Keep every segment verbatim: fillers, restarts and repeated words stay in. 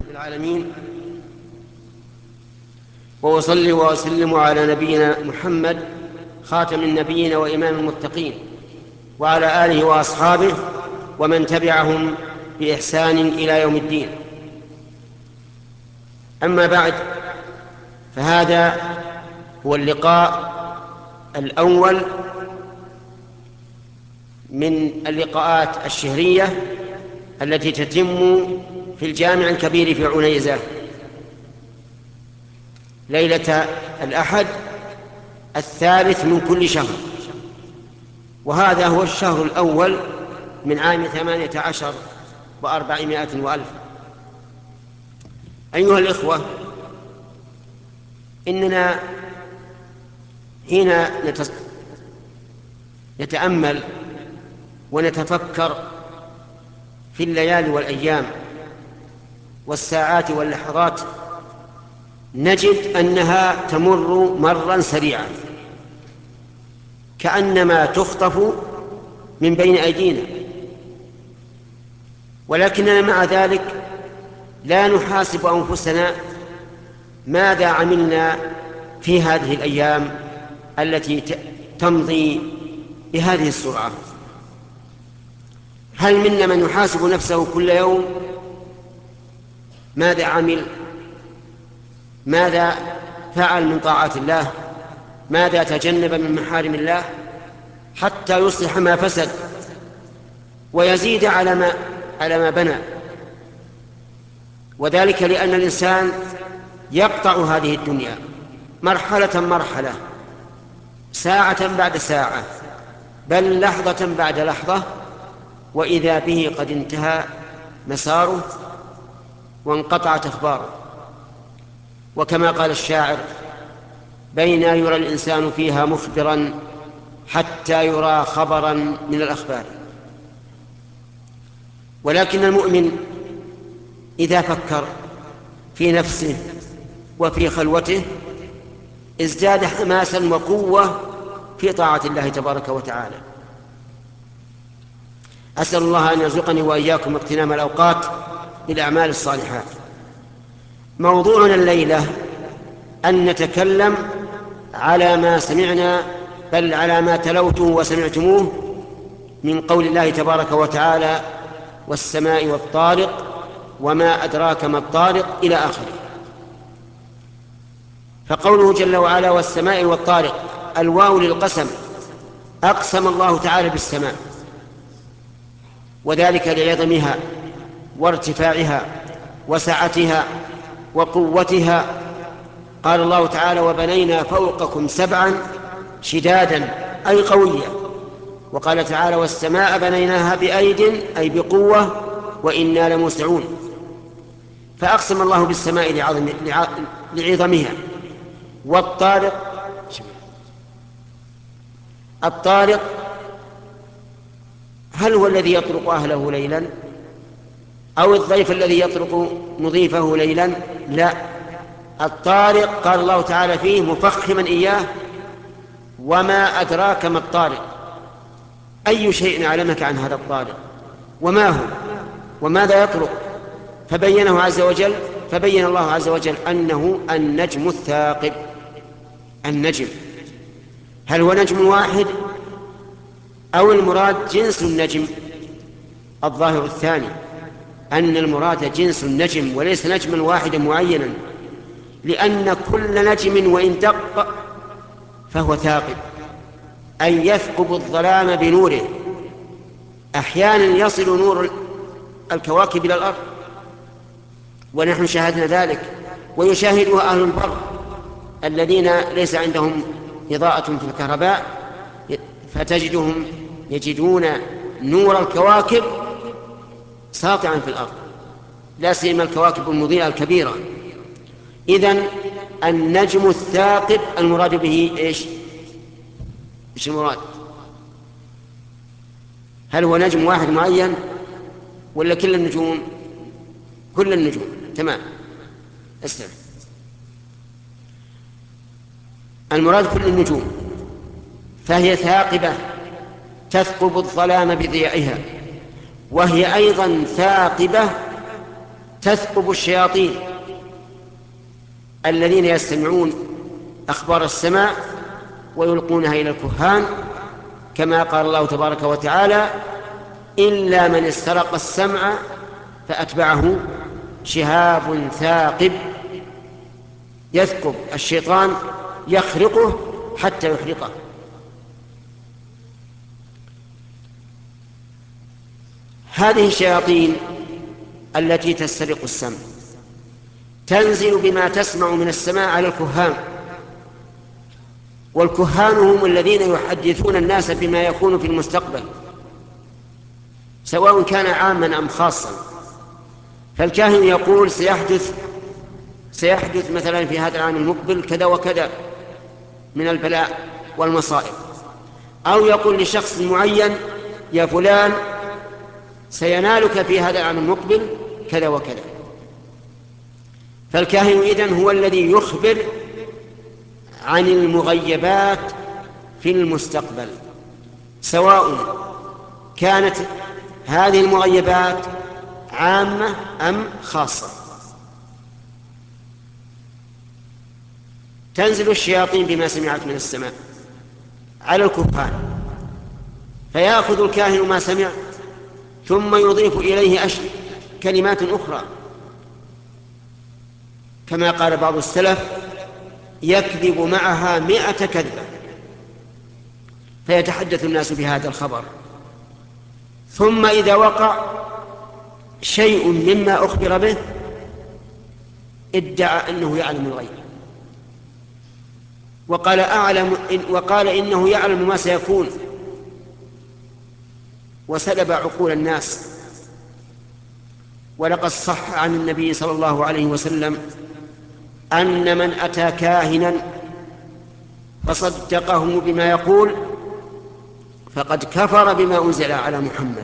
العالمين، وأصلي وأسلم على نبينا محمد خاتم النبيين وإمام المتقين، وعلى آله وأصحابه ومن تبعهم بإحسان إلى يوم الدين. أما بعد، فهذا هو اللقاء الأول من اللقاءات الشهرية التي تتم في الجامع الكبير في عنيزة ليلة الأحد الثالث من كل شهر، وهذا هو الشهر الأول من عام ثمانية عشر وأربعمائة وألف. أيها الإخوة، إننا حين نتأمل ونتفكر في الليالي والأيام والساعات واللحظات نجد أنها تمر مرا سريعا، كأنما تخطف من بين أيدينا، ولكننا مع ذلك لا نحاسب أنفسنا ماذا عملنا في هذه الأيام التي تمضي بهذه السرعة. هل منا من يحاسب نفسه كل يوم ماذا عمل، ماذا فعل من طاعات الله، ماذا تجنب من محارم الله، حتى يصلح ما فسد ويزيد على ما على ما بنى؟ وذلك لأن الإنسان يقطع هذه الدنيا مرحلة مرحلة، ساعة بعد ساعة، بل لحظة بعد لحظة، وإذا به قد انتهى مساره وانقطعت أخباره. وكما قال الشاعر: بين يرى الإنسان فيها مخبرا حتى يرى خبرا من الأخبار. ولكن المؤمن إذا فكر في نفسه وفي خلوته ازداد حماسا وقوة في طاعة الله تبارك وتعالى. أسأل الله أن يرزقني وإياكم اغتنام الأوقات بالأعمال الصالحات. موضوعنا الليلة أن نتكلم على ما سمعنا، بل على ما تلوته وسمعتموه من قول الله تبارك وتعالى: والسماء والطارق وما أدراك ما الطارق، إلى آخره. فقوله جل وعلا والسماء والطارق، الواو للقسم، أقسم الله تعالى بالسماء، وذلك لعظمها وارتفاعها وسعتها وقوتها. قال الله تعالى: وبنينا فوقكم سبعا شدادا، أي قوية. وقال تعالى: والسماء بنيناها بأيد، أي بقوة، وإنا لموسعون. فأقسم الله بالسماء لعظم لعظمها. والطارق، الطارق هل هو الذي يطرق أهله ليلا، أو الضيف الذي يطرق مضيفه ليلا؟ لا، الطارق قال الله تعالى فيه مفخما إياه: وما أدراك ما الطارق. أي شيء علمك عن هذا الطارق، وما هو، وماذا يطرق؟ فبينه عز وجل فبين الله عز وجل أنه النجم الثاقب. النجم هل هو نجم واحد، أو المراد جنس النجم؟ الظاهر الثاني، أن المراد جنس النجم وليس نجما واحدا معينا، لأن كل نجم وإن دق فهو ثاقب، أي يثقب الظلام بنوره. أحيانا يصل نور الكواكب إلى الأرض، ونحن شاهدنا ذلك، ويشاهدها أهل البر الذين ليس عندهم إضاءة في الكهرباء، فتجدهم يجدون نور الكواكب ساطعا في الأرض، لا سيما الكواكب المضيئة الكبيرة. إذن النجم الثاقب المراد به إيش؟ إيش المراد؟ هل هو نجم واحد معين، ولا كل النجوم؟ كل النجوم. تمام، استمع. المراد كل النجوم، فهي ثاقبة تثقب الظلام بضيائها، وهي أيضا ثاقبة تثقب الشياطين الذين يستمعون أخبار السماء ويلقونها إلى الكهان، كما قال الله تبارك وتعالى: إلا من استرق السمع فأتبعه شهاب ثاقب. يثقب الشيطان، يخرقه حتى يحرقه. هذه الشياطين التي تسترق السمع تنزل بما تسمع من السماء على الكهان، والكهان هم الذين يحدثون الناس بما يكون في المستقبل، سواء كان عاما أم خاصا. فالكاهن يقول سيحدث سيحدث مثلا في هذا العام المقبل كذا وكذا من البلاء والمصائب، أو يقول لشخص معين: يا فلان سينالك في هذا العام المقبل كذا وكذا. فالكاهن إذن هو الذي يخبر عن المغيبات في المستقبل، سواء كانت هذه المغيبات عامة أم خاصة. تنزل الشياطين بما سمعت من السماء على الكهان، فيأخذ الكاهن ما سمع ثم يضيف إليه أشياء كلمات أخرى، كما قال بعض السلف: يكذب معها مئة كذبة، فيتحدث الناس بهذا الخبر، ثم إذا وقع شيء مما أخبر به ادعى أنه يعلم الغيب، وقال أعلم إن وقال إنه يعلم ما سيكون، وسلب عقول الناس. ولقد صح عن النبي صلى الله عليه وسلم أن من أتى كاهنا فصدقه بما يقول فقد كفر بما أنزل على محمد.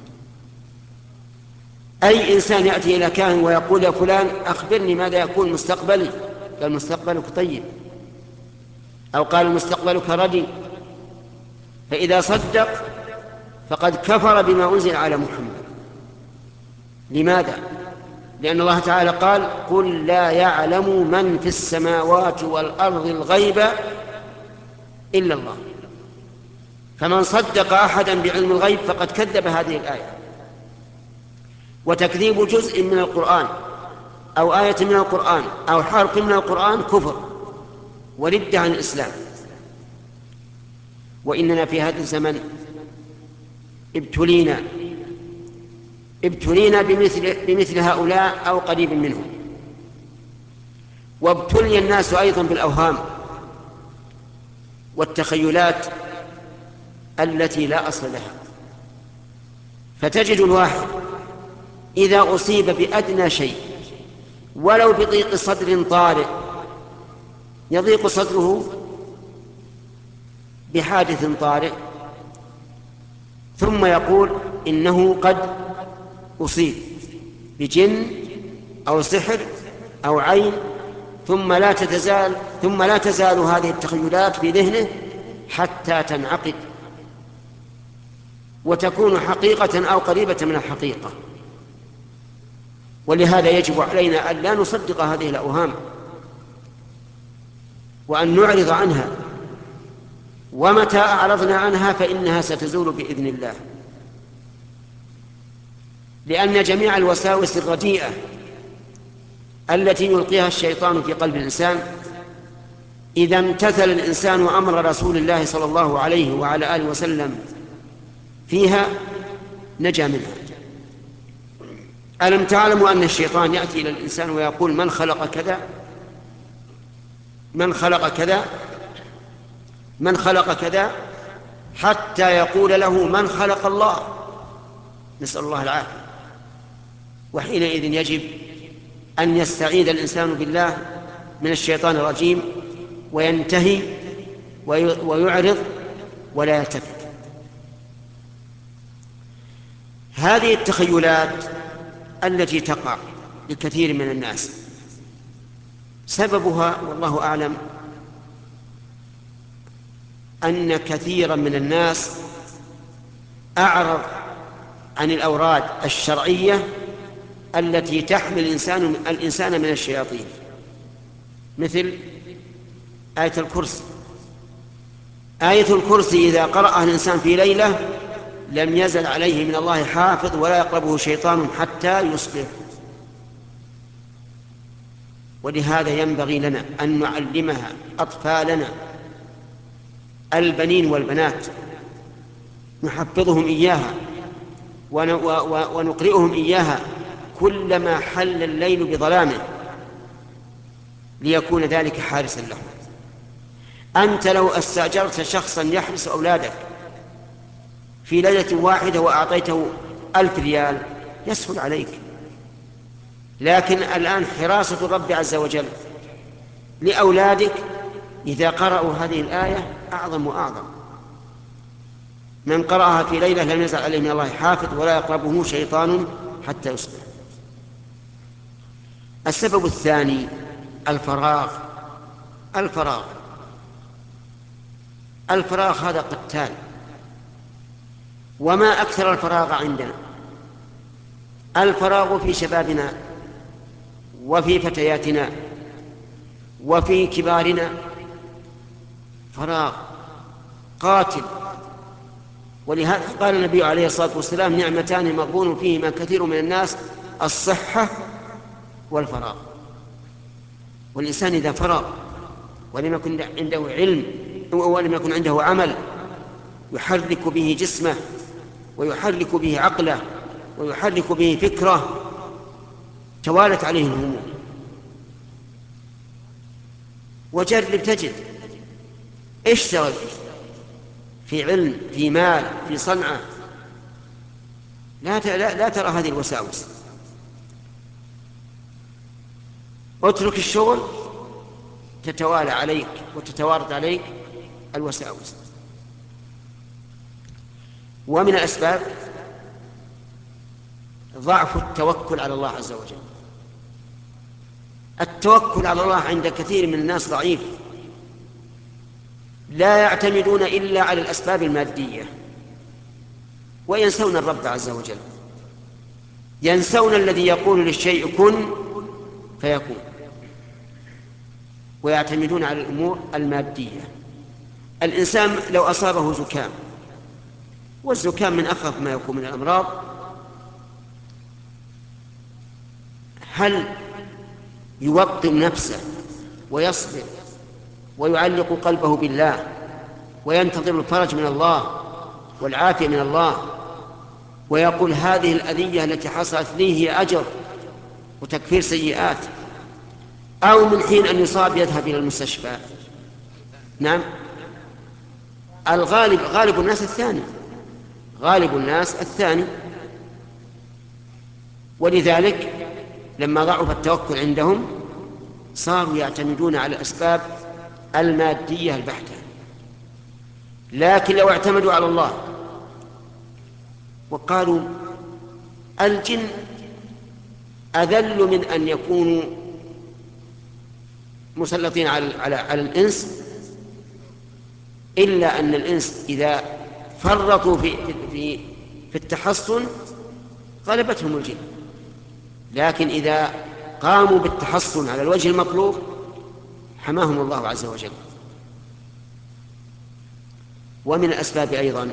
أي إنسان يأتي إلى كاهن ويقول: يا فلان أخبرني ماذا يكون مستقبلي، قال: مستقبلك طيب، أو قال: مستقبلك ردي، فإذا صدق فقد كفر بما أنزل على محمد. لماذا؟ لأن الله تعالى قال: قل لا يعلم من في السماوات والأرض الغيب إلا الله. فمن صدق أحدا بعلم الغيب فقد كذب هذه الآية. وتكذيب جزء من القرآن أو آية من القرآن أو حرف من القرآن كفر وردة عن الإسلام. وإننا في هذا الزمن ابتلينا ابتلينا بمثل, بمثل هؤلاء أو قريب منهم. وابتلي الناس أيضا بالأوهام والتخيلات التي لا أصل لها. فتجد الواحد إذا أصيب بأدنى شيء ولو بضيق صدر طارئ، يضيق صدره بحادث طارئ، ثم يقول إنه قد أصيب بجن أو سحر أو عين، ثم لا تزال ثم لا تزال هذه التخيلات في ذهنه حتى تنعقد وتكون حقيقة أو قريبة من الحقيقة. ولهذا يجب علينا أن لا نصدق هذه الأوهام وأن نعرض عنها، ومتى أعرضنا عنها فإنها ستزول بإذن الله. لأن جميع الوساوس الرديئة التي يلقيها الشيطان في قلب الإنسان إذا امتثل الإنسان أمر رسول الله صلى الله عليه وعلى آله وسلم فيها نجا منها. ألم تعلموا أن الشيطان يأتي إلى الإنسان ويقول: من خلق كذا، من خلق كذا، من خلق كذا، حتى يقول له: من خلق الله. نسأل الله العافية. وحينئذ يجب أن يستعيذ الإنسان بالله من الشيطان الرجيم وينتهي ويعرض ولا يلتفت. هذه التخيلات التي تقع لكثير من الناس سببها والله أعلم أن كثيرا من الناس أعرض عن الأوراد الشرعية التي تحمي الإنسان, الإنسان من الشياطين، مثل آية الكرسي. آية الكرسي إذا قرأها الإنسان في ليلة لم يزل عليه من الله حافظ ولا يقربه شيطان حتى يصبح. ولهذا ينبغي لنا أن نعلمها أطفالنا البنين والبنات، نحفظهم إياها ونقرئهم إياها كلما حل الليل بظلامه، ليكون ذلك حارسا لهم. أنت لو استأجرت شخصا يحرس أولادك في ليلة واحدة وأعطيته ألف ريال يسهل عليك، لكن الآن حراسة الرب عز وجل لأولادك إذا قرأوا هذه الآية أعظم وأعظم. من قرأها في ليلة لم يزل عليه من الله حافظ ولا يقربه شيطان حتى يصبح. السبب الثاني الفراغ. الفراغ الفراغ هذا قتال، وما أكثر الفراغ عندنا. الفراغ في شبابنا وفي فتياتنا وفي كبارنا فراغ قاتل. ولهذا قال النبي عليه الصلاة والسلام: نعمتان مغبون فيهما كثير من الناس، الصحة والفراغ. والإنسان إذا فرغ ولم يكن عنده علم ولم يكن عنده عمل يحرك به جسمه ويحرك به عقله ويحرك به فكره، توالت عليه الهموم. وجرب تجد اشتغل في علم، في مال، في صنعة، لا, لا, لا ترى هذه الوساوس. اترك الشغل تتوالى عليك وتتوارد عليك الوساوس. ومن الأسباب ضعف التوكل على الله عز وجل. التوكل على الله عند كثير من الناس ضعيف، لا يعتمدون إلا على الأسباب المادية وينسون الرب عز وجل، ينسون الذي يقول للشيء كن فيكون، ويعتمدون على الأمور المادية. الإنسان لو أصابه زكام، والزكام من أخف ما يكون من الأمراض، هل يوطن نفسه ويصبر ويعلق قلبه بالله وينتظر الفرج من الله والعافية من الله ويقول هذه الأذية التي حصلت لي هي أجر وتكفير سيئات، أو من حين أن يصاب يذهب إلى المستشفى؟ نعم، الغالب غالب الناس الثاني، غالب الناس الثاني. ولذلك لما ضعف التوكل عندهم صاروا يعتمدون على الأسباب المادية البحتة. لكن لو اعتمدوا على الله وقالوا الجن أذل من أن يكونوا مسلطين على, على, على الإنس، إلا أن الإنس إذا فرطوا في, في, في التحصن غلبتهم الجن، لكن إذا قاموا بالتحصن على الوجه المطلوب حماهم الله عز وجل. ومن الأسباب أيضا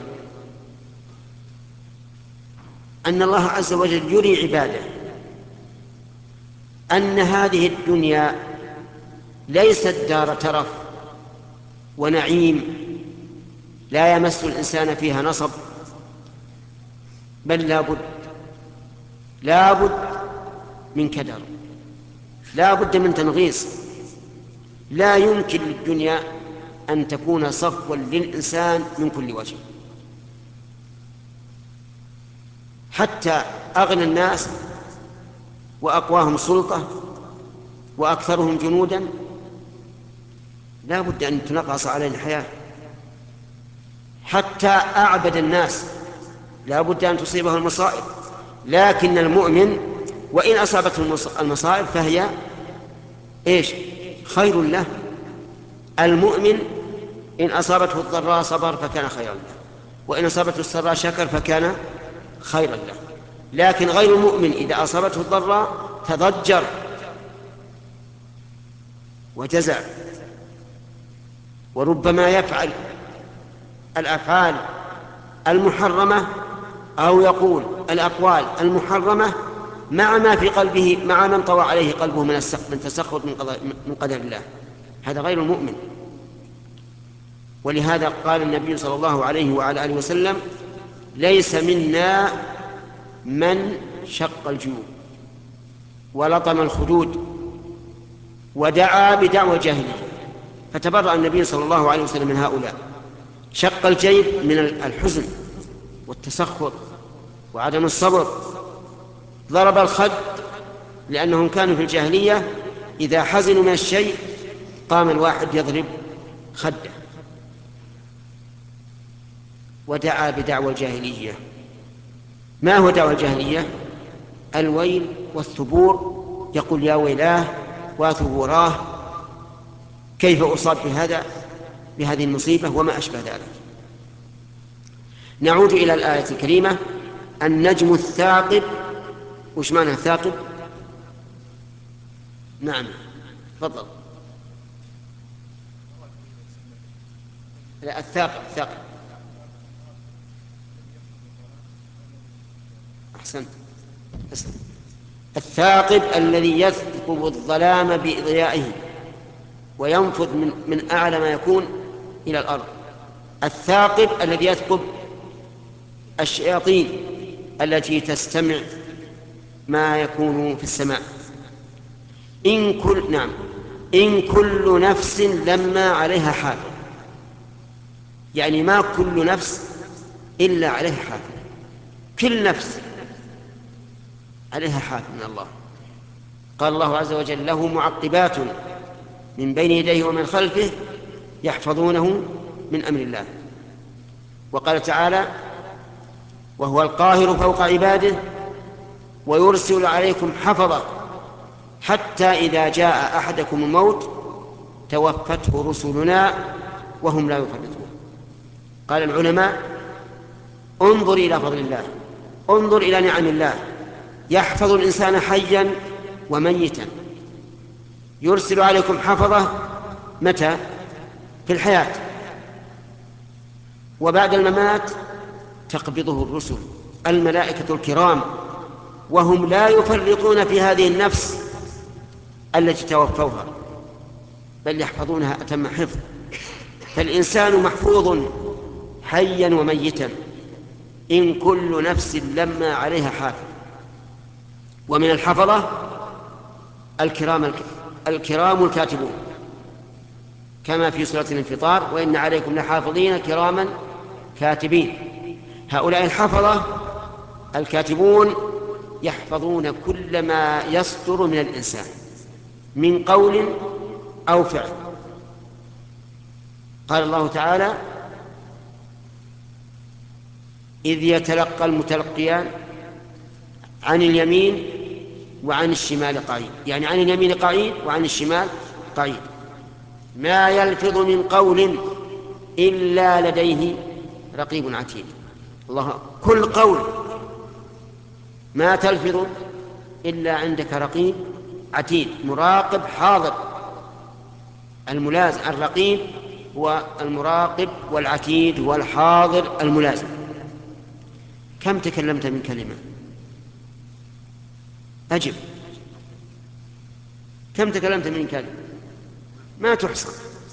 أن الله عز وجل يري عباده أن هذه الدنيا ليست دار ترف ونعيم لا يمس الإنسان فيها نصب، بل لا بد لا بد من كدر، لا بد من تنغيص. لا يمكن للدنيا أن تكون صفوا للإنسان من كل وجه. حتى أغنى الناس وأقواهم سلطة وأكثرهم جنودا لا بد أن تنغص عليه الحياة. حتى أعبد الناس لا بد أن تصيبه المصائب، لكن المؤمن وإن أصابته المصائب فهي إيش؟ خير له. المؤمن إن أصابته الضراء صبر فكان خيرا له، وإن أصابته السراء شكر فكان خيرا له. لكن غير المؤمن إذا أصابته الضراء تضجر وجزع، وربما يفعل الأفعال المحرمة أو يقول الأقوال المحرمة مع ما في قلبه، مع من طوى عليه قلبه من من تسخط من قدر الله. هذا غير المؤمن. ولهذا قال النبي صلى الله عليه وعلى آله وسلم: ليس منا من شق الجيوب ولطم الخدود ودعا بدعوى الجاهلية. فتبرأ النبي صلى الله عليه وسلم من هؤلاء. شق الجيب من الحزن والتسخط وعدم الصبر. ضرب الخد لأنهم كانوا في الجاهلية إذا حزنوا من الشيء قام الواحد يضرب خده. ودعا بدعوى الجاهلية. ما هو دعوى الجاهلية؟ الويل والثبور، يقول يا ويلاه وثبوراه، كيف أصاب بهذا بهذه المصيبة وما أشبه ذلك. نعود إلى الآية الكريمة. النجم الثاقب. وش معنى الثاقب؟ نعم تفضل. لا، الثاقب الثاقب أحسنت. الثاقب الذي يثقب الظلام بإضيائه وينفذ من, من أعلى ما يكون إلى الأرض. الثاقب الذي يثقب الشياطين التي تستمع ما يكون في السماء. إن كل نعم إن كل نفس لما عليها حافظ، يعني ما كل نفس إلا عليها حافظ، كل نفس عليها حافظ من الله. قال الله عز وجل: له معقبات من بين يديه ومن خلفه يحفظونه من أمر الله. وقال تعالى: وهو القاهر فوق عباده ويرسل عليكم حفظة حتى إذا جاء أحدكم الموت توفته رسلنا وهم لا يفرطون. قال العلماء: انظر إلى فضل الله، انظر إلى نعم الله، يحفظ الإنسان حيا وميتا. يرسل عليكم حفظة متى؟ في الحياة، وبعد الممات تقبضه الرسل الملائكة الكرام وهم لا يفرطون في هذه النفس التي توفوها، بل يحفظونها أتم حفظ. فالإنسان محفوظ حيا وميتا. إن كل نفس لما عليها حافظ. ومن الحفظة الكرام الكرام الكاتبون، كما في سورة الانفطار: وإن عليكم لحافظين كراما كاتبين. هؤلاء الحفظة الكاتبون يحفظون كل ما يصدر من الإنسان من قول أو فعل. قال الله تعالى: إذ يتلقى المتلقيان عن اليمين وعن الشمال قعيد، يعني عن اليمين قعيد وعن الشمال قعيد. ما يلفظ من قول إلا لديه رقيب عتيد. الله، كل قول ما تلفظ إلا عندك رقيب عتيد مراقب حاضر. الملازم الرقيب هو المراقب، والعتيد هو الحاضر الملازم. كم تكلمت من كلمة؟ أجب. كم تكلمت من كلمة؟ ما تحصى.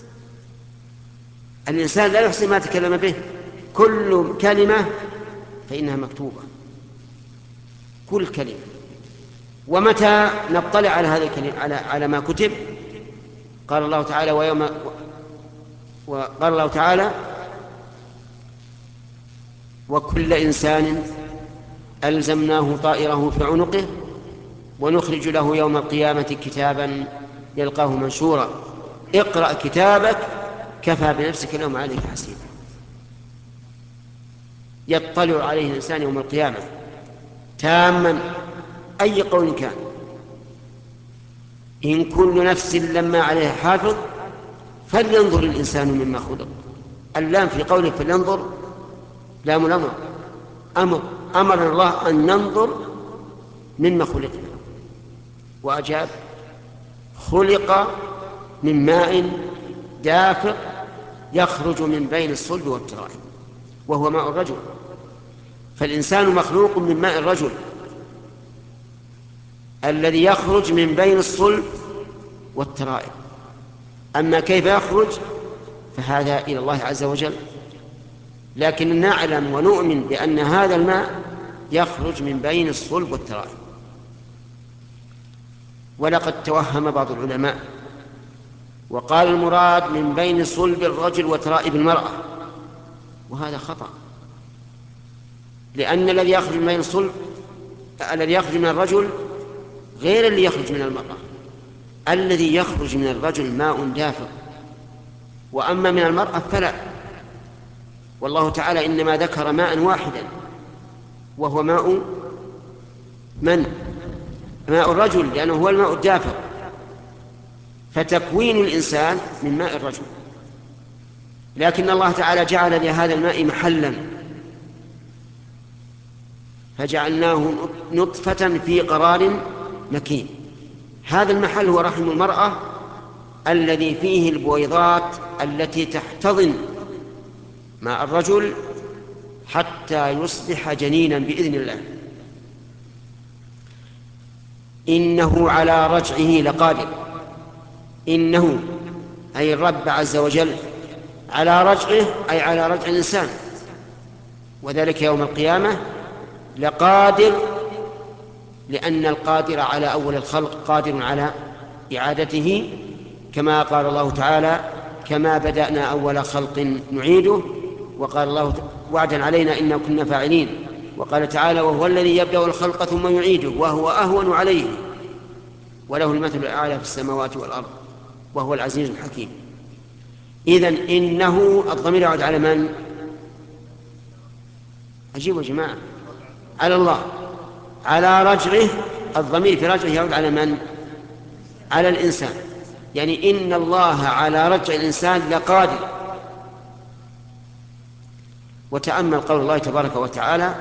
الإنسان لا يحصي ما تكلم به. كل كلمة فإنها مكتوبة، كل كلمة. ومتى نطلع على هذا الكلمة، على على ما كتب؟ قال الله تعالى: ويوم وقال الله تعالى: وكل إنسان ألزمناه طائره في عنقه ونخرج له يوم القيامة كتابا يلقاه منشورا اقرأ كتابك كفى بنفسك اليوم عليك حسيبا. يطلع عليه الإنسان يوم القيامة تاما أي قول كان. إن كل نفس لما عليها حافظ فلينظر الإنسان مما خلق. اللام في قوله فلينظر لام الأمر، أمر أمر الله أن ننظر مما خلقنا؟ وأجاب: خلق من ماء دافق يخرج من بين الصلب والترائب، وهو ماء الرجل. فالإنسان مخلوق من ماء الرجل الذي يخرج من بين الصلب والترائب. أما كيف يخرج فهذا إلى الله عز وجل، لكن نعلم ونؤمن بأن هذا الماء يخرج من بين الصلب والترائب. ولقد توهم بعض العلماء وقال المراد من بين صلب الرجل وترائب المرأة، وهذا خطأ، لأن الذي يخرج من بين الصلب الذي يخرج من الرجل غير الذي يخرج من المرأة. الذي يخرج من الرجل ماء دافق، وأما من المرأة فلا. والله تعالى إنما ذكر ماء واحدا وهو ماء من؟ ماء الرجل، لأنه هو الماء الدافق. فتكوين الإنسان من ماء الرجل، لكن الله تعالى جعل لهذا الماء محلا، فجعلناه نطفة في قرار مكين. هذا المحل هو رحم المرأة الذي فيه البويضات التي تحتضن ماء الرجل حتى يصبح جنينا بإذن الله. إنه على رجعه لقادر. إنه أي الرب عز وجل على رجعه أي على رجع الإنسان، وذلك يوم القيامة، لقادر، لأن القادر على أول الخلق قادر على إعادته، كما قال الله تعالى: كما بدأنا أول خلق نعيده. وقال الله وعدا علينا إنا كنا فاعلين. وقال تعالى: وهو الذي يبدأ الخلق ثم يعيده وهو أهون عليه وله المثل الأعلى في السماوات والأرض وهو العزيز الحكيم. إذن إنه الضمير يعود على من؟ عجيب يا جماعة، على الله. على رجعه، الضمير في رجعه يعود على من؟ على الإنسان. يعني إن الله على رجع الإنسان لقادر. وتأمل قول الله تبارك وتعالى: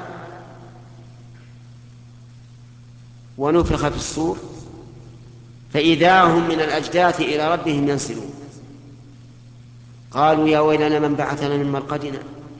ونفخ في الصور فإذا هم من الأجداث إلى ربهم ينسلون قالوا يا ويلنا من بعثنا من مرقدنا.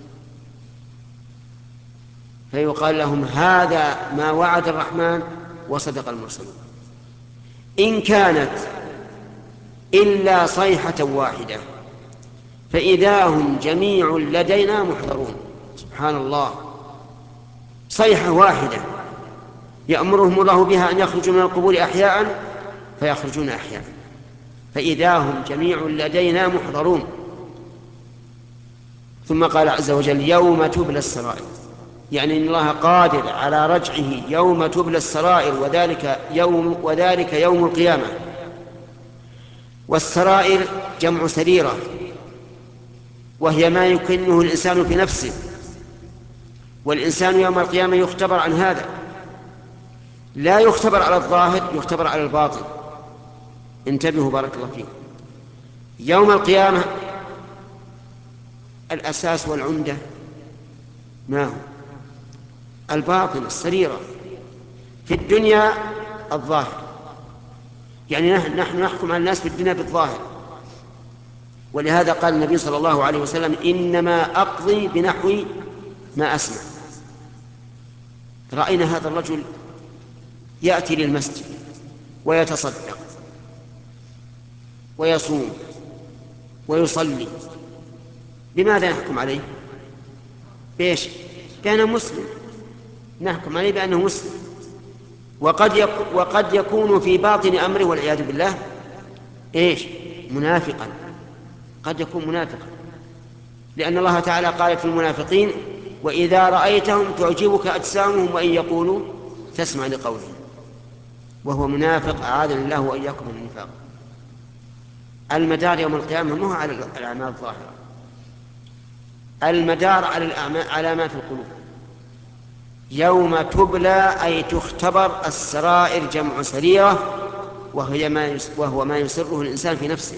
فيقال لهم: هذا ما وعد الرحمن وصدق المرسلون إن كانت إلا صيحة واحدة فإذا هم جميع لدينا محضرون. سبحان الله، صيحة واحدة يأمرهم الله بها أن يخرجوا من القبور أحياء فيخرجون أحياء، فإذا هم جميع لدينا محضرون. ثم قال عز وجل: يوم تبلى السرائر، يعني إن الله قادر على رجعه يوم تبلى السرائر، وذلك يوم, وذلك يوم القيامة. والسرائر جمع سريرة، وهي ما يكنه الإنسان في نفسه، والإنسان يوم القيامة يختبر عن هذا، لا يختبر على الظاهر، يختبر على الباطن. انتبهوا بارك الله فيكم. يوم القيامة الأساس والعمدة ما هو؟ الباطن، السريرة. في الدنيا الظاهر، يعني نحن نحكم على الناس في الدنيا بالظاهر. ولهذا قال النبي صلى الله عليه وسلم: إنما أقضي بنحو ما أسمع. رأينا هذا الرجل يأتي للمسجد ويتصدق ويصوم ويصلي، بماذا نحكم عليه؟ بإيش؟ بأنه مسلم، نحكم عليه بأنه مسلم. وقد يكون, وقد يكون في باطن أمره والعياذ بالله إيش؟ منافقا، قد يكون منافقا، لأن الله تعالى قال في المنافقين: وإذا رأيتهم تعجبك أجسامهم وإن يقولوا تسمع لقولهم، وهو منافق. أعاذنا الله وإياكم من النفاق. المدار يوم القيامة مو على الأعمال الظاهرة، المدار على الأعمال، على ما في القلوب. يوم تبلى أي تختبر السرائر، جمع سريرة، وهي ما وهو ما يسره الإنسان في نفسه.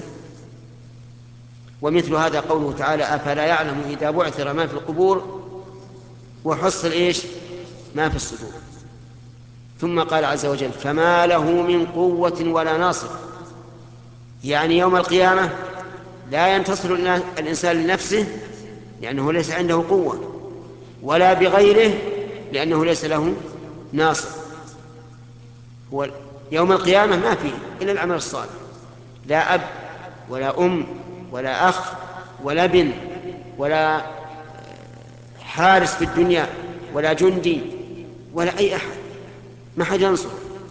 ومثل هذا قوله تعالى: أفلا يعلم إذا بعثر ما في القبور وحصل إيش؟ ما في الصدور. ثم قال عز وجل فما له من قوة ولا ناصر، يعني يوم القيامة لا ينتصر الإنسان لنفسه لأنه ليس عنده قوة، ولا بغيره لأنه ليس له ناصر. هو يوم القيامة ما فيه إلا العمل الصالح، لا أب ولا أم ولا أخ ولا ابن ولا حارس في الدنيا ولا جندي ولا أي أحد، ما حد ينصر،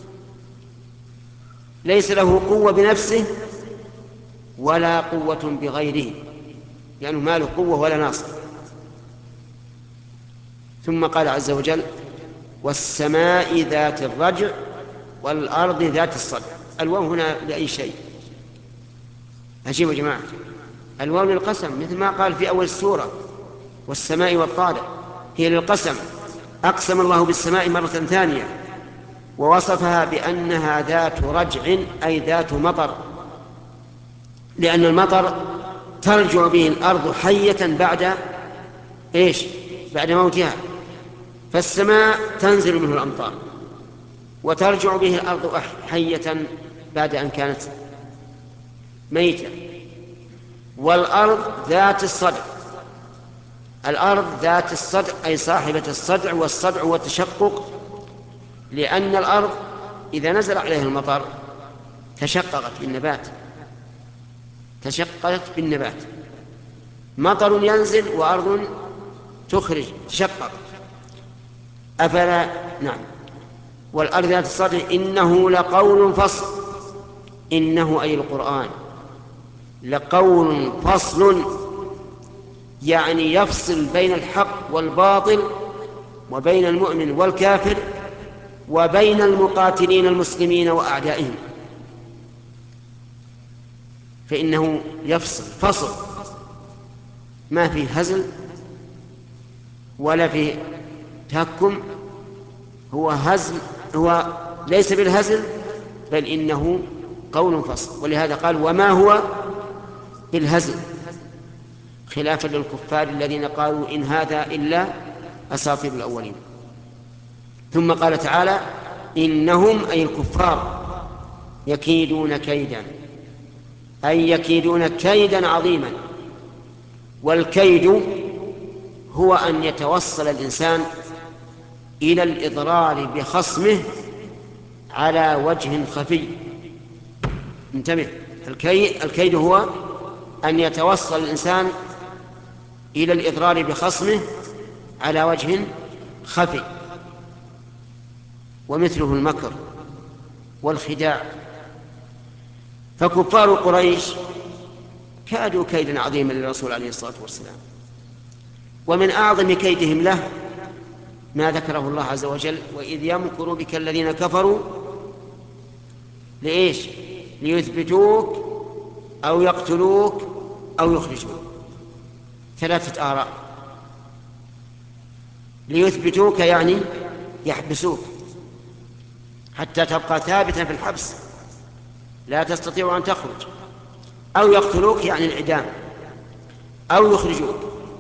ليس له قوة بنفسه ولا قوة بغيره، يعني ما له قوة ولا ناصر. ثم قال عز وجل والسماء ذات الرجع والأرض ذات الصدع. الواو هنا لأي شيء؟ عجيب يا جماعة، الواو للقسم مثل ما قال في أول السورة والسماء والطارق، هي للقسم. أقسم الله بالسماء مرة ثانية ووصفها بأنها ذات رجع أي ذات مطر، لأن المطر ترجع به الأرض حية بعد إيش؟ بعد موتها، فالسماء تنزل منه الأمطار وترجع به الأرض حية بعد أن كانت ميتة. والأرض ذات الصدع، الأرض ذات الصدع أي صاحبة الصدع، والصدع هو التشقق، لأن الأرض إذا نزل عليها المطر تشققت بالنبات، تشققت بالنبات، مطر ينزل وأرض تخرج تشقق. أفلا نعم. والأرض ذات الصدع إنه لقول فصل، إنه أي القرآن لقول فصل، يعني يفصل بين الحق والباطل وبين المؤمن والكافر وبين المقاتلين المسلمين وأعدائهم، فإنه يفصل فصل، ما في هزل ولا في تهكم، هو هزل، هو ليس بالهزل بل إنه قول فصل. ولهذا قال وما هو بالهزل، خلافا للكفار الذين قالوا إن هذا إلا أساطير الأولين. ثم قال تعالى إنهم أي الكفار يكيدون كيدا، أي يكيدون كيدا عظيما. والكيد هو أن يتوصل الإنسان إلى الإضرار بخصمه على وجه خفي. انتبه، الكيد هو أن يتوصل الإنسان إلى الإضرار بخصمه على وجه خفي، ومثله المكر والخداع. فكفار قريش كادوا كيدا عظيما للرسول عليه الصلاة والسلام، ومن أعظم كيدهم له ما ذكره الله عز وجل وإذ يمكر بك الذين كفروا لإيش؟ ليثبتوك أو يقتلوك أو يخرجوك. ثلاثة آراء. ليثبتوك يعني يحبسوك حتى تبقى ثابتا في الحبس لا تستطيع أن تخرج، أو يقتلوك يعني الإعدام، أو يخرجوك.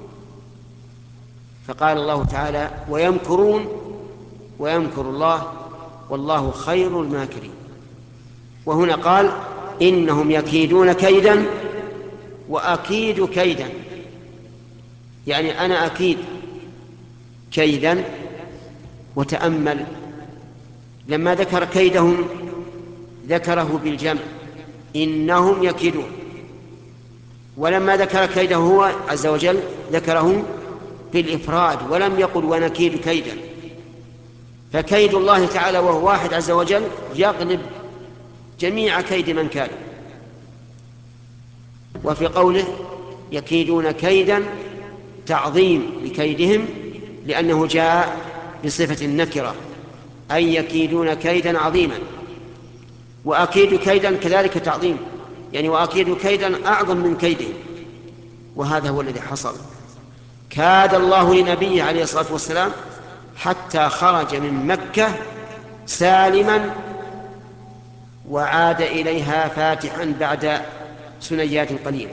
فقال الله تعالى ويمكرون ويمكر الله والله خير الماكرين. وهنا قال إنهم يكيدون كيدا وأكيد كيدا، يعني أنا أكيد كيدا. وتأمل لما ذكر كيدهم ذكره بالجمع إنهم يكيدون، ولما ذكر كيده هو عز وجل ذكره بالإفراد ولم يقل ونكيد كيدا. فكيد الله تعالى وهو واحد عز وجل يغلب جميع كيد من كان. وفي قوله يكيدون كيدا تعظيم لكيدهم لأنه جاء بصفة النكرة، أي يكيدون كيدا عظيما. وأكيد كيدا كذلك تعظيم، يعني وأكيد كيدا أعظم من كيدهم. وهذا هو الذي حصل. كاد الله لنبيه عليه الصلاة والسلام حتى خرج من مكة سالما وعاد إليها فاتحا بعد سنيات قليلة.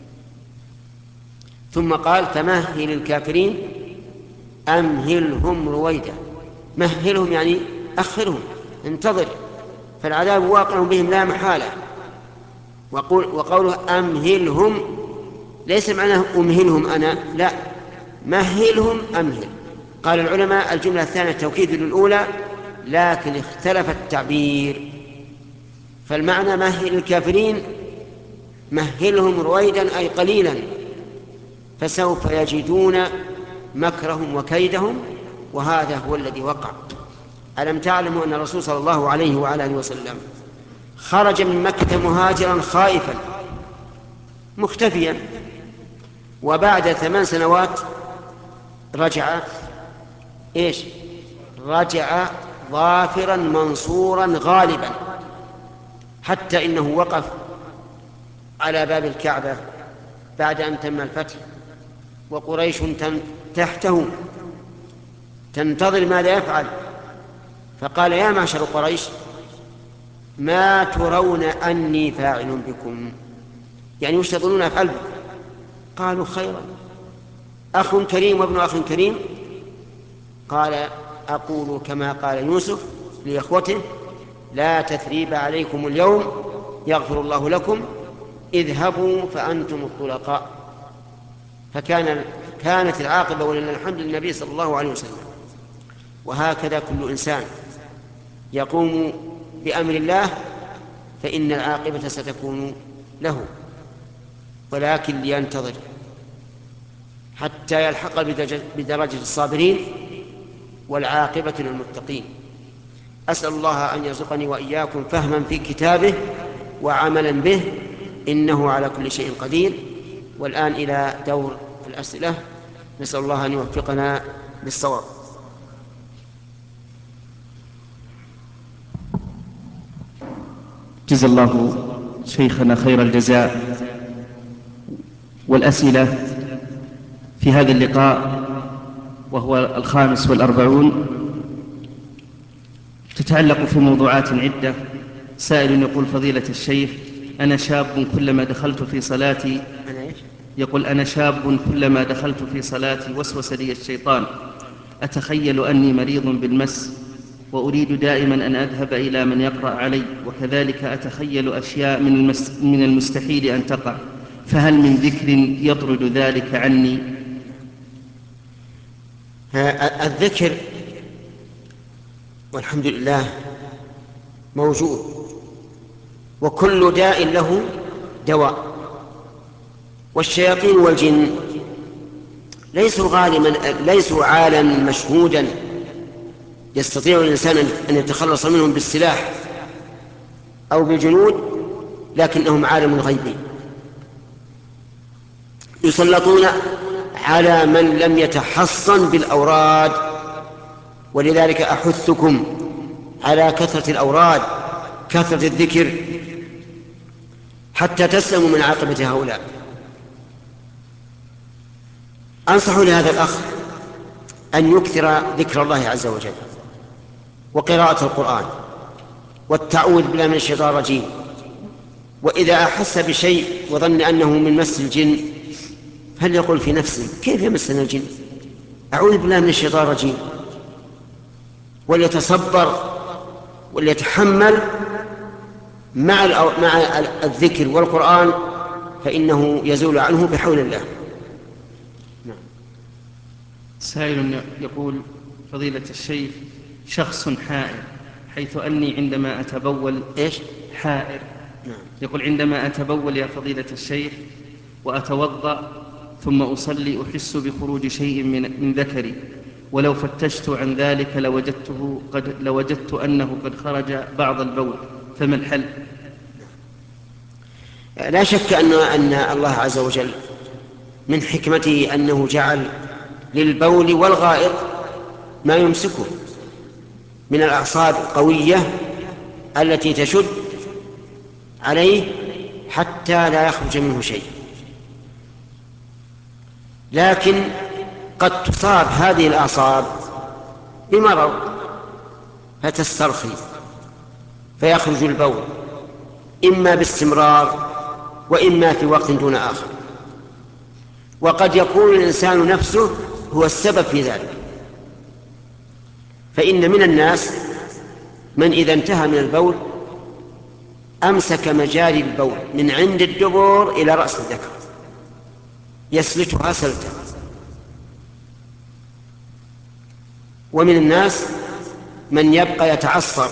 ثم قال فمهل الكافرين أمهلهم رويدا. مهلهم يعني أخرهم، انتظر، فالعذاب واقع بهم لا محالة. وقول وقوله أمهلهم ليس معناه أمهلهم أنا، لا، مهلهم أمهل. قال العلماء الجملة الثانية توكيد للأولى، لكن اختلف التعبير، فالمعنى مهل الكافرين مهلهم رويدا أي قليلا، فسوف يجدون مكرهم وكيدهم، وهذا هو الذي وقع. ألم تعلموا أن الرسول صلى الله عليه وعلى آله وسلم خرج من مكة مهاجرا خائفا مختفيا، وبعد ثمان سنوات رجع إيش؟ رجع ظافرا منصورا غالبا، حتى إنه وقف على باب الكعبة بعد أن تم الفتح، وقريش تحته تنتظر ماذا يفعل، فقال يا معشر قريش ما ترون أني فاعل بكم، يعني وش تظنون أفعل بكم؟ قالوا خيرا، أخ كريم وابن أخ كريم. قال أقول كما قال يوسف لإخوته لا تثريب عليكم اليوم يغفر الله لكم اذهبوا فأنتم الطلقاء. فكان كانت العاقبة ولله الحمد للنبي صلى الله عليه وسلم. وهكذا كل إنسان يقوم بأمر الله فإن العاقبة ستكون له، ولكن لينتظر حتى يلحق بدرجة الصابرين، والعاقبة للمتقين. أسأل الله أن يرزقني وإياكم فهما في كتابه وعملا به، إنه على كل شيء قدير. والآن إلى دور الأسئلة، نسأل الله أن يوفقنا للصواب. جزا الله شيخنا خير الجزاء. والأسئلة في هذا اللقاء وهو الخامس والأربعون تتعلق في موضوعات عدة. سائل يقول فضيلة الشيخ أنا شاب كلما دخلت في صلاتي يقول أنا شاب كلما دخلت في صلاتي وسوس لي الشيطان، أتخيل أني مريض بالمس وأريد دائما أن أذهب إلى من يقرأ علي، وكذلك أتخيل أشياء من, من المستحيل أن تقع، فهل من ذكر يطرد ذلك عني؟ الذكر والحمد لله موجود، وكل داء له دواء. والشياطين والجن ليسوا غالبا ليسوا عالما مشهودا يستطيع الإنسان أن يتخلص منهم بالسلاح أو بالجنود، لكنهم عالم غيبي يسلطون على من لم يتحصن بالأوراد. ولذلك أحثكم على كثرة الأوراد، كثرة الذكر، حتى تسلموا من عاقبة هؤلاء. أنصح لهذا الأخ أن يكثر ذكر الله عز وجل وقراءة القرآن والتعوذ بالله من الشيطان الرجيم. وإذا أحس بشيء وظن أنه من مس الجن فليقل في نفسه كيف يمسنا الجن، أعوذ بالله من الشيطان الرجيم، وليتصبر وليتحمل مع مع الذكر والقرآن، فإنه يزول عنه بحول الله. نعم. سائل يقول فضيلة الشيخ شخص حائر، حيث أني عندما أتبول إيش؟ حائر. نعم. يقول عندما أتبول يا فضيلة الشيخ وأتوضأ ثم أصلي أحس بخروج شيء من, من ذكري، ولو فتشت عن ذلك لوجدته قد لوجدت أنه قد خرج بعض البول، فما الحل؟ لا شك أن أن الله عز وجل من حكمته أنه جعل للبول والغائط ما يمسكه من الأعصاب القوية التي تشد عليه حتى لا يخرج منه شيء. لكن قد تصاب هذه الأعصاب بمرض فتسترخي فيخرج البول، إما باستمرار وإما في وقت دون آخر، وقد يكون الإنسان نفسه هو السبب في ذلك. فإن من الناس من إذا انتهى من البول أمسك مجاري البول من عند الدبر إلى رأس الذكر يسلتها سلتا. ومن الناس من يبقى يتعصر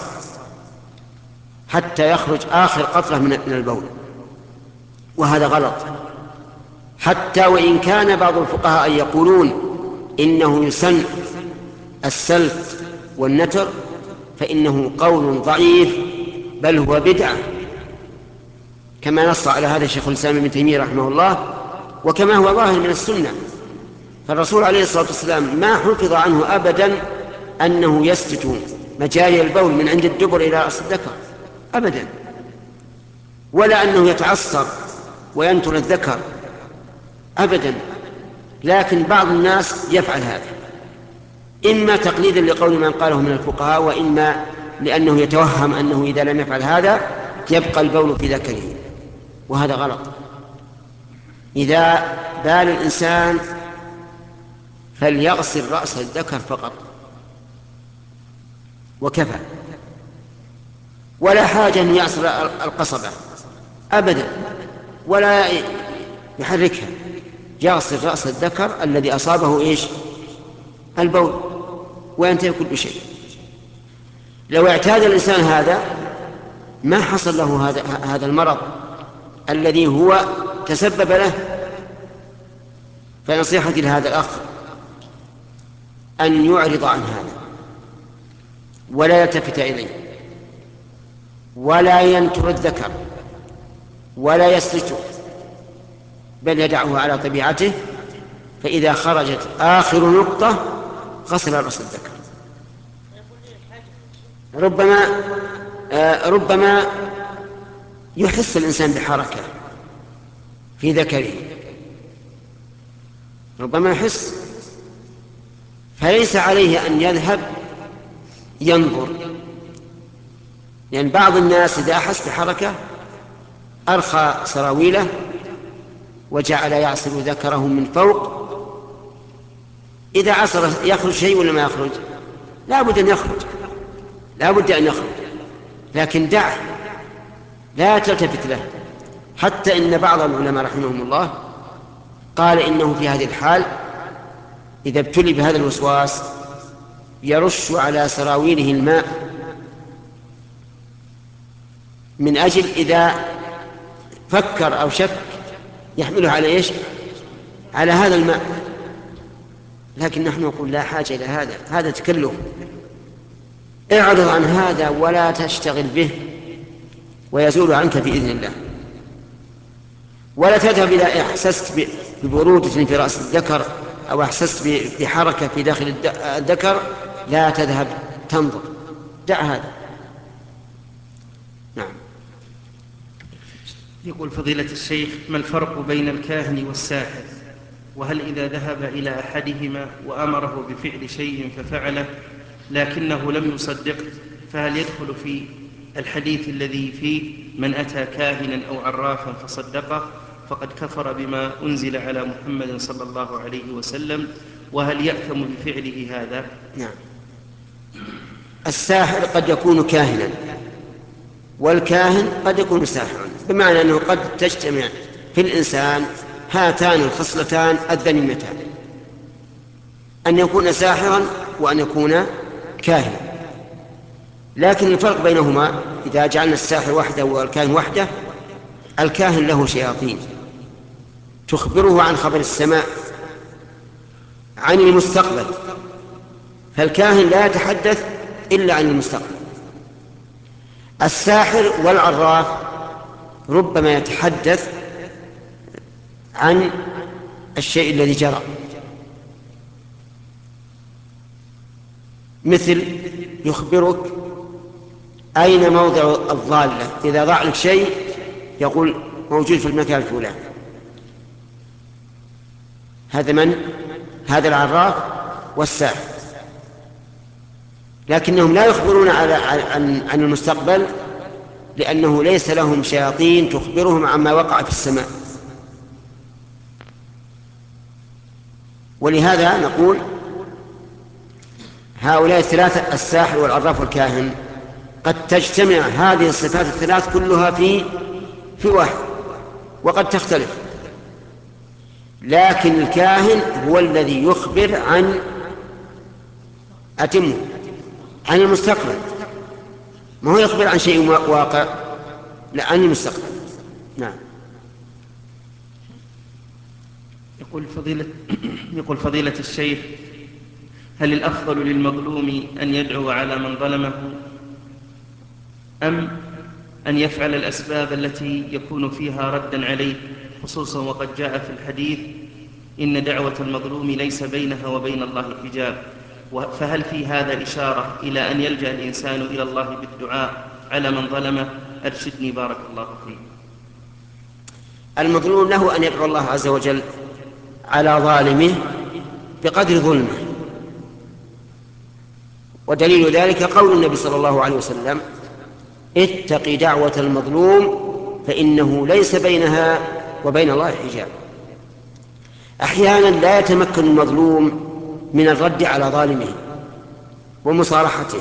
حتى يخرج آخر قطرة من البول، وهذا غلط، حتى وإن كان بعض الفقهاء يقولون إنه يسن السلت والنتر، فإنه قول ضعيف بل هو بدعة، كما نص على هذا شيخ الإسلام ابن تيمية رحمه الله، وكما هو ظاهر من السنة. فالرسول عليه الصلاة والسلام ما حفظ عنه أبدا أنه يسلت مجاري البول من عند الدبر إلى رأس الذكر أبدا، ولا أنه يتعصر وينتر الذكر أبدا. لكن بعض الناس يفعل هذا، إما تقليدا لقول من قاله من الفقهاء، وإما لأنه يتوهم أنه إذا لم يفعل هذا يبقى البول في ذكره، وهذا غلط. إذا بال الإنسان فليغسل رأس الذكر فقط وكفى، ولا حاجة أن يعصر القصبة أبدا ولا يحركها، يغسل رأس الذكر الذي أصابه إيش؟ البول، وينتهي كل شيء. لو اعتاد الإنسان هذا ما حصل له هذا هذا المرض الذي هو تسبب له. فنصيحتي لهذا الأخ أن يعرض عن هذا ولا يلتفت إليه ولا ينتر الذكر ولا يسلته، بل يدعه على طبيعته، فإذا خرجت آخر نقطة غسل رأس الذكر. ربما آه ربما يحس الإنسان بحركة في ذكره، ربما يحس، فليس عليه أن يذهب ينظر، لأن يعني بعض الناس إذا أحس بحركة أرخى سراويله وجعل يعصر ذكره من فوق. إذا عصر يخرج شيء ولا ما يخرج؟ لا بد أن يخرج، لا بد أن يخرج، لكن دعه، لا تلتفت له. حتى إن بعض العلماء رحمهم الله قال إنه في هذه الحال إذا ابتلي بهذا الوسواس يرش على سراويله الماء، من أجل إذا فكر أو شك يحمله على إيش؟ على هذا الماء. لكن نحن نقول لا حاجة إلى هذا، هذا تكلف، اعرض عن هذا ولا تشتغل به ويزول عنك بإذن الله. ولا تذهب إذا أحسست ببرودة في رأس الذكر أو أحسست بحركة في داخل الذكر لا تذهب تنظر، دع هذا. نعم. يقول فضيلة الشيخ: ما الفرق بين الكاهن والساحر؟ وهل إذا ذهب إلى أحدهما وأمره بفعل شيء ففعله لكنه لم يصدقه فهل يدخل في الحديث الذي فيه من أتى كاهنا أو عرافا فصدقه فقد كفر بما أنزل على محمد صلى الله عليه وسلم؟ وهل يأثم بفعله هذا؟ نعم. الساحر قد يكون كاهنا والكاهن قد يكون ساحرا، بمعنى أنه قد تجتمع في الإنسان هاتان الخصلتان الذميمتان، أن يكون ساحرا وأن يكون كاهنا. لكن الفرق بينهما إذا جعلنا الساحر وحده والكاهن وحده، الكاهن له شياطين تخبره عن خبر السماء عن المستقبل، فالكاهن لا يتحدث إلا عن المستقبل. الساحر والعراف ربما يتحدث عن الشيء الذي جرى، مثل يخبرك أين موضع الضالة، إذا ضاع لك شيء يقول موجود في المكان الفلاني. هذا من؟ هذا العراف والساحر. لكنهم لا يخبرون على عن عن المستقبل، لأنه ليس لهم شياطين تخبرهم عما وقع في السماء. ولهذا نقول هؤلاء الثلاثة الساحر والعراف والكاهن قد تجتمع هذه الصفات الثلاث كلها في في واحد، وقد تختلف. لكن الكاهن هو الذي يخبر عن أتمه عن المستقبل، ما هو يخبر عن شيء واقع، لا، عن المستقبل. نعم. يقول فضيلة يقول فضيلة الشيخ: هل الأفضل للمظلوم أن يدعو على من ظلمه، أم أن يفعل الأسباب التي يكون فيها ردا عليه، خصوصا وقد جاء في الحديث: إن دعوة المظلوم ليس بينها وبين الله حجاب؟ فهل في هذا إشارة إلى أن يلجأ الإنسان إلى الله بالدعاء على من ظلمه؟ أرشدني بارك الله فيك. المظلوم له أن يدعو الله عز وجل على ظالمه بقدر ظلمه، ودليل ذلك قول النبي صلى الله عليه وسلم: اتق دعوة المظلوم فإنه ليس بينها وبين الله حجاب. أحيانا لا يتمكن المظلوم من الرد على ظالمه ومصارحته،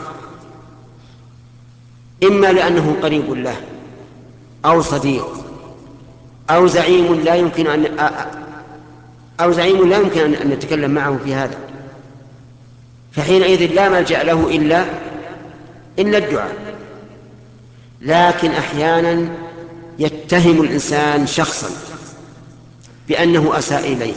إما لأنه قريب له أو صديق أو زعيم لا يمكن أن أو زعيم لا يمكن أن نتكلم معه في هذا، فحينئذ لا ملجأ له إلا إلا الدعاء. لكن أحيانا يتهم الإنسان شخصا بأنه أساء إليه،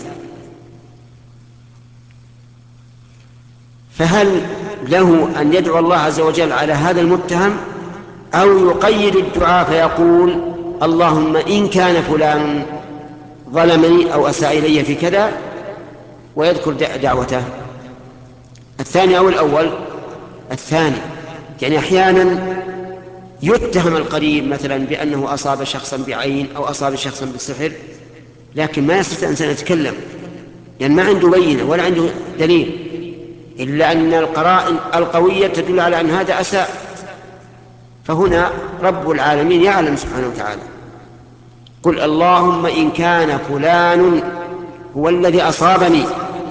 فهل له أن يدعو الله عز وجل على هذا المتهم، أو يقيد الدعاء فيقول: اللهم إن كان فلان ظلمني أو أساء إلي في كذا، ويذكر دعوته؟ الثاني أو الأول؟ الثاني. يعني أحيانا يتهم القريب مثلا بأنه أصاب شخصا بعين أو أصاب شخصا بالسحر، لكن ما يستطيع الإنسان يتكلم، يعني ما عنده بينة ولا عنده دليل، إلا أن القرائن القوية تدل على أن هذا أساء. فهنا رب العالمين يعلم سبحانه وتعالى: قل اللهم إن كان فلان هو الذي أصابني،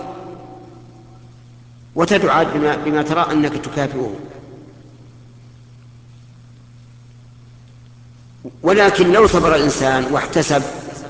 وتدعى بما, بما ترى أنك تكافئه. ولكن لو صبر الإنسان واحتسب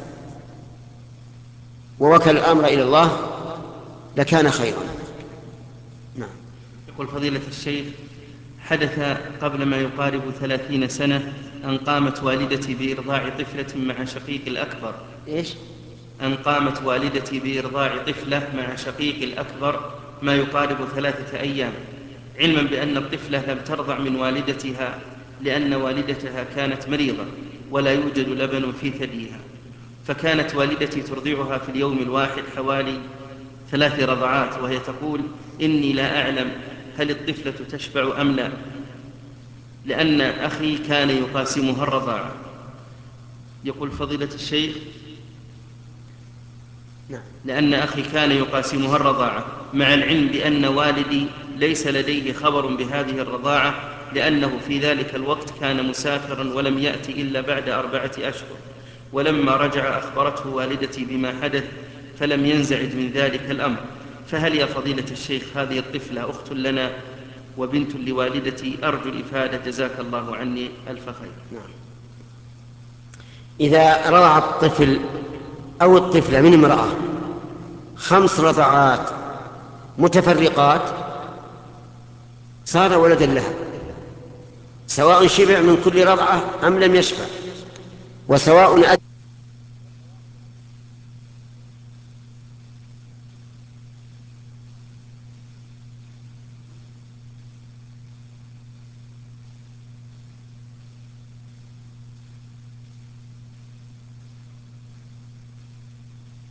ووكل الأمر إلى الله لكان خيرا. نعم. يقول فضيلة الشيخ: حدث قبل ما يقارب ثلاثين سنة أن قامت والدتي بإرضاع طفلة مع شقيق الأكبر. إيش؟ أن قامت والدتي بإرضاع طفلة مع شقيق الأكبر ما يقارب ثلاثة أيام، علما بأن الطفلة لم ترضع من والدتها لأن والدتها كانت مريضة ولا يوجد لبن في ثديها، فكانت والدتي ترضعها في اليوم الواحد حوالي ثلاث رضعات، وهي تقول: إني لا أعلم هل الطفلة تشبع أم لا، لأن أخي كان يقاسمها الرضاعة. يقول فضيلة الشيخ: لأن أخي كان يقاسمها الرضاعة، مع العلم بأن والدي ليس لديه خبر بهذه الرضاعة، لأنه في ذلك الوقت كان مسافرا ولم يأتي إلا بعد أربعة أشهر، ولما رجع أخبرته والدتي بما حدث فلم ينزعج من ذلك الأمر. فهل يا فضيلة الشيخ هذه الطفلة أخت لنا وبنت لوالدتي؟ أرجو الإفادة جزاك الله عني ألف خير. نعم. إذا رضع الطفل أو الطفلة من امرأة خمس رضعات متفرقات صار ولدا لها، سواء شبع من كل رضعة أم لم يشبع، وسواء